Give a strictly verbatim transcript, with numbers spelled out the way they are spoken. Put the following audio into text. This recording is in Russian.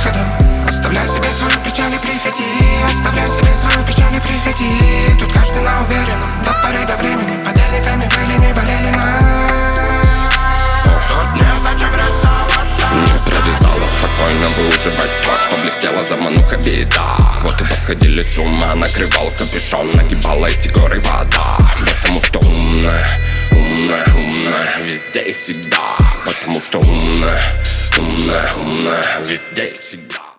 выходом. Оставляй себе свою печаль и приходи, оставляй себе свою печаль и приходи. Тут каждый на уверенном, до поры до времени. Подельниками были, не болели нас. Тут незачем рисоваться. Не прорезала спокойно выуживать то, что блестело, замануха беда. Вот и посходили с ума, накрывал капюшон, нагибала эти горы вода. Потому что умная, умная, умная везде и всегда. Потому что умная, умная, умная везде и всегда.